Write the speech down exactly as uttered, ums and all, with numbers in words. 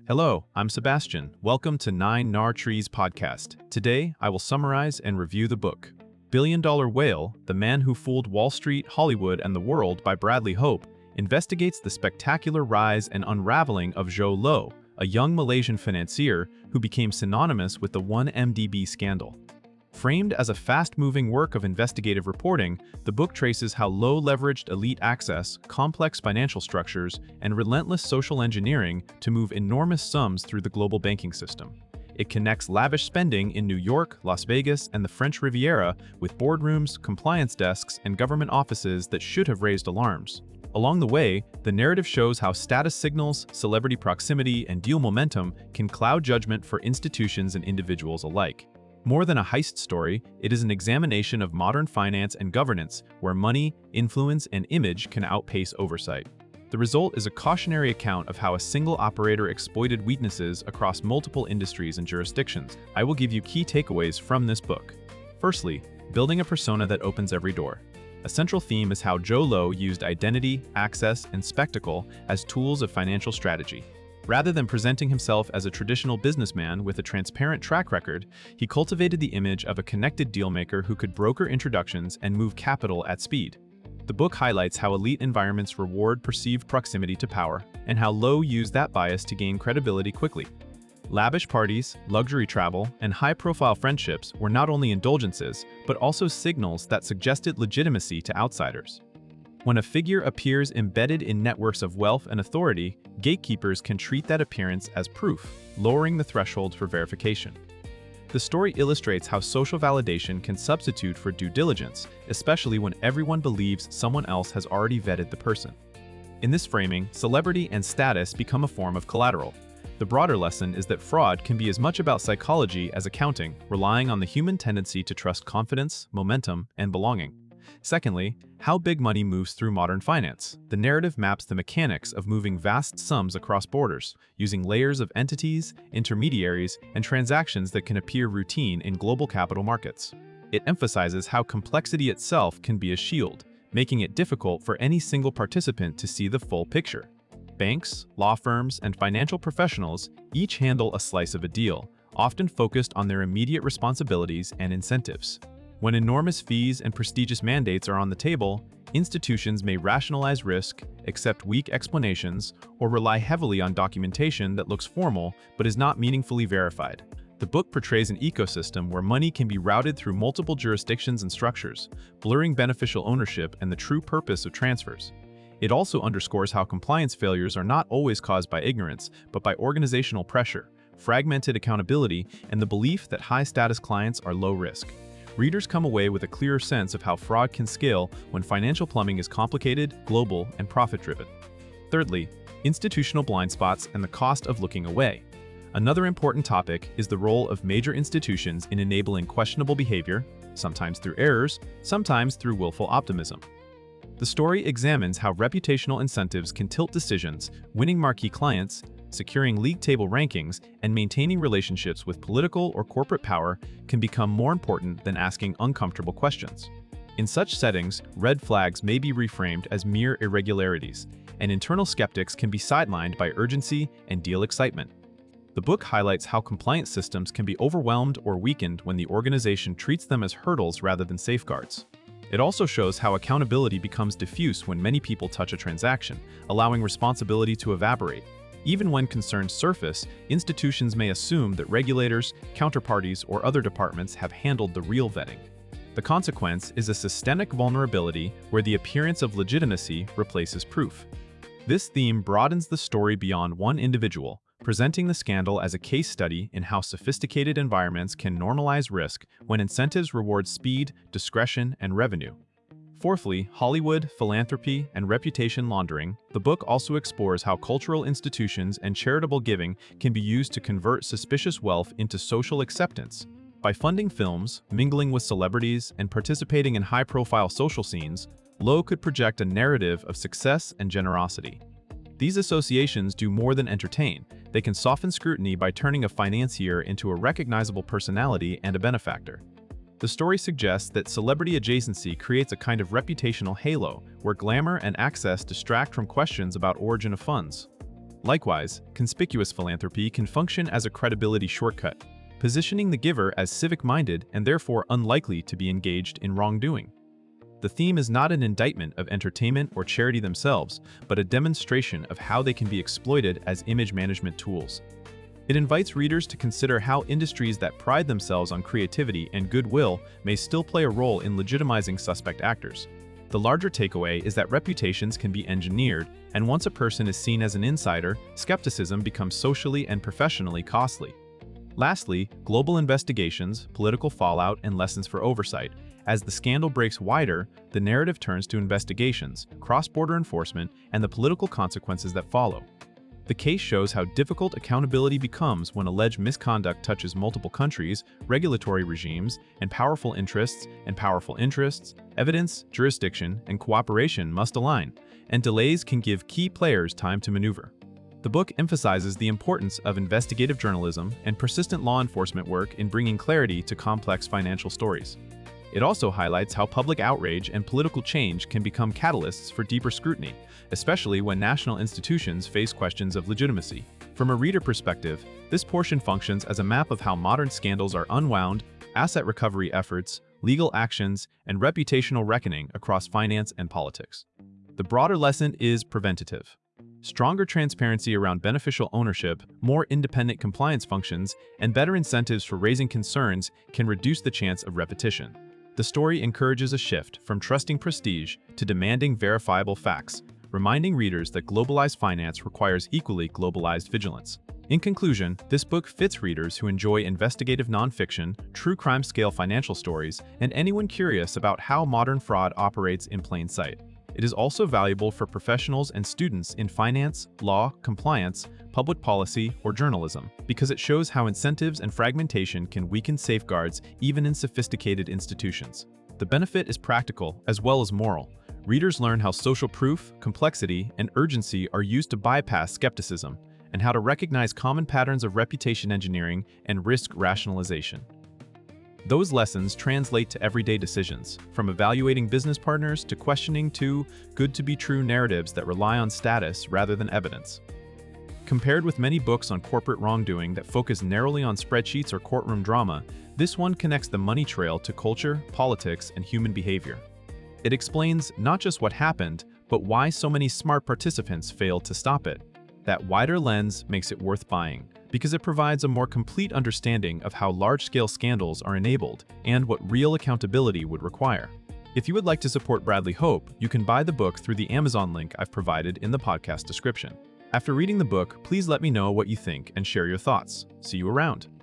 Hello, I'm Sebastian. Welcome to Nine Nar Trees podcast. Today, I will summarize and review the book, Billion Dollar Whale, The Man Who Fooled Wall Street, Hollywood, and the World by Bradley Hope, investigates the spectacular rise and unraveling of Jho Low, a young Malaysian financier who became synonymous with the one M D B scandal. Framed as a fast-moving work of investigative reporting, the book traces how low-leveraged elite access, complex financial structures, and relentless social engineering to move enormous sums through the global banking system. It connects lavish spending in New York, Las Vegas, and the French Riviera with boardrooms, compliance desks, and government offices that should have raised alarms. Along the way, the narrative shows how status signals, celebrity proximity, and deal momentum can cloud judgment for institutions and individuals alike. More than a heist story, it is an examination of modern finance and governance, where money, influence, and image can outpace oversight. The result is a cautionary account of how a single operator exploited weaknesses across multiple industries and jurisdictions. I will give you key takeaways from this book. Firstly, building a persona that opens every door. A central theme is how Jho Low used identity, access, and spectacle as tools of financial strategy. Rather than presenting himself as a traditional businessman with a transparent track record, he cultivated the image of a connected dealmaker who could broker introductions and move capital at speed. The book highlights how elite environments reward perceived proximity to power, and how Low used that bias to gain credibility quickly. Lavish parties, luxury travel, and high-profile friendships were not only indulgences, but also signals that suggested legitimacy to outsiders. When a figure appears embedded in networks of wealth and authority, gatekeepers can treat that appearance as proof, lowering the threshold for verification. The story illustrates how social validation can substitute for due diligence, especially when everyone believes someone else has already vetted the person. In this framing, celebrity and status become a form of collateral. The broader lesson is that fraud can be as much about psychology as accounting, relying on the human tendency to trust confidence, momentum, and belonging. Secondly, how big money moves through modern finance. The narrative maps the mechanics of moving vast sums across borders, using layers of entities, intermediaries, and transactions that can appear routine in global capital markets. It emphasizes how complexity itself can be a shield, making it difficult for any single participant to see the full picture. Banks, law firms, and financial professionals each handle a slice of a deal, often focused on their immediate responsibilities and incentives. When enormous fees and prestigious mandates are on the table, institutions may rationalize risk, accept weak explanations, or rely heavily on documentation that looks formal but is not meaningfully verified. The book portrays an ecosystem where money can be routed through multiple jurisdictions and structures, blurring beneficial ownership and the true purpose of transfers. It also underscores how compliance failures are not always caused by ignorance, but by organizational pressure, fragmented accountability, and the belief that high-status clients are low risk. Readers come away with a clearer sense of how fraud can scale when financial plumbing is complicated, global, and profit-driven. Thirdly, institutional blind spots and the cost of looking away. Another important topic is the role of major institutions in enabling questionable behavior, sometimes through errors, sometimes through willful optimism. The story examines how reputational incentives can tilt decisions, winning marquee clients, securing league table rankings, and maintaining relationships with political or corporate power can become more important than asking uncomfortable questions. In such settings, red flags may be reframed as mere irregularities, and internal skeptics can be sidelined by urgency and deal excitement. The book highlights how compliance systems can be overwhelmed or weakened when the organization treats them as hurdles rather than safeguards. It also shows how accountability becomes diffuse when many people touch a transaction, allowing responsibility to evaporate. Even when concerns surface, institutions may assume that regulators, counterparties, or other departments have handled the real vetting. The consequence is a systemic vulnerability where the appearance of legitimacy replaces proof. This theme broadens the story beyond one individual, presenting the scandal as a case study in how sophisticated environments can normalize risk when incentives reward speed, discretion, and revenue. Fourthly, Hollywood, philanthropy, and reputation laundering. The book also explores how cultural institutions and charitable giving can be used to convert suspicious wealth into social acceptance. By funding films, mingling with celebrities, and participating in high-profile social scenes, Low could project a narrative of success and generosity. These associations do more than entertain. They can soften scrutiny by turning a financier into a recognizable personality and a benefactor. The story suggests that celebrity adjacency creates a kind of reputational halo, where glamour and access distract from questions about origin of funds. Likewise, conspicuous philanthropy can function as a credibility shortcut, positioning the giver as civic-minded and therefore unlikely to be engaged in wrongdoing. The theme is not an indictment of entertainment or charity themselves, but a demonstration of how they can be exploited as image management tools. It invites readers to consider how industries that pride themselves on creativity and goodwill may still play a role in legitimizing suspect actors. The larger takeaway is that reputations can be engineered, and once a person is seen as an insider, skepticism becomes socially and professionally costly. Lastly, global investigations, political fallout, and lessons for oversight. As the scandal breaks wider, the narrative turns to investigations, cross-border enforcement, and the political consequences that follow. The case shows how difficult accountability becomes when alleged misconduct touches multiple countries, regulatory regimes, and powerful interests, and powerful interests, evidence, jurisdiction, and cooperation must align, and delays can give key players time to maneuver. The book emphasizes the importance of investigative journalism and persistent law enforcement work in bringing clarity to complex financial stories. It also highlights how public outrage and political change can become catalysts for deeper scrutiny, especially when national institutions face questions of legitimacy. From a reader perspective, this portion functions as a map of how modern scandals are unwound, asset recovery efforts, legal actions, and reputational reckoning across finance and politics. The broader lesson is preventative. Stronger transparency around beneficial ownership, more independent compliance functions, and better incentives for raising concerns can reduce the chance of repetition. The story encourages a shift from trusting prestige to demanding verifiable facts, reminding readers that globalized finance requires equally globalized vigilance. In conclusion, this book fits readers who enjoy investigative nonfiction, true crime-scale financial stories, and anyone curious about how modern fraud operates in plain sight. It is also valuable for professionals and students in finance, law, compliance, public policy, or journalism, because it shows how incentives and fragmentation can weaken safeguards even in sophisticated institutions. The benefit is practical as well as moral. Readers learn how social proof, complexity, and urgency are used to bypass skepticism, and how to recognize common patterns of reputation engineering and risk rationalization. Those lessons translate to everyday decisions, from evaluating business partners to questioning two good-to-be-true narratives that rely on status rather than evidence. Compared with many books on corporate wrongdoing that focus narrowly on spreadsheets or courtroom drama, this one connects the money trail to culture, politics, and human behavior. It explains not just what happened, but why so many smart participants failed to stop it. That wider lens makes it worth buying, because it provides a more complete understanding of how large-scale scandals are enabled and what real accountability would require. If you would like to support Bradley Hope, you can buy the book through the Amazon link I've provided in the podcast description. After reading the book, please let me know what you think and share your thoughts. See you around.